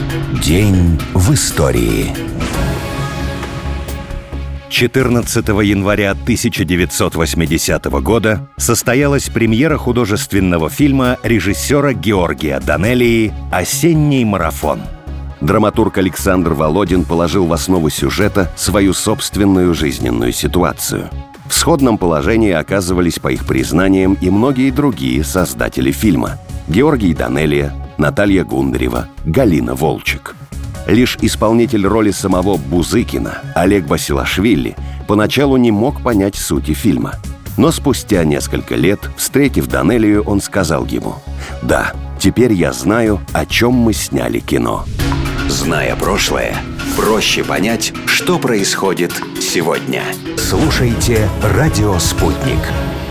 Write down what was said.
День в истории. 14 января 1980 года состоялась премьера художественного фильма режиссера Георгия Данелии «Осенний марафон». Драматург Александр Володин положил в основу сюжета свою собственную жизненную ситуацию. В сходном положении оказывались, по их признаниям, и многие другие создатели фильма: Георгий Данелия, Наталья Гундарева, Галина Волчек. Лишь исполнитель роли самого Бузыкина, Олег Басилашвили, поначалу не мог понять сути фильма. Но спустя несколько лет, встретив Данелию, он сказал ему: «Да, теперь я знаю, о чем мы сняли кино». Зная прошлое, проще понять, что происходит сегодня. Слушайте «Радио Спутник».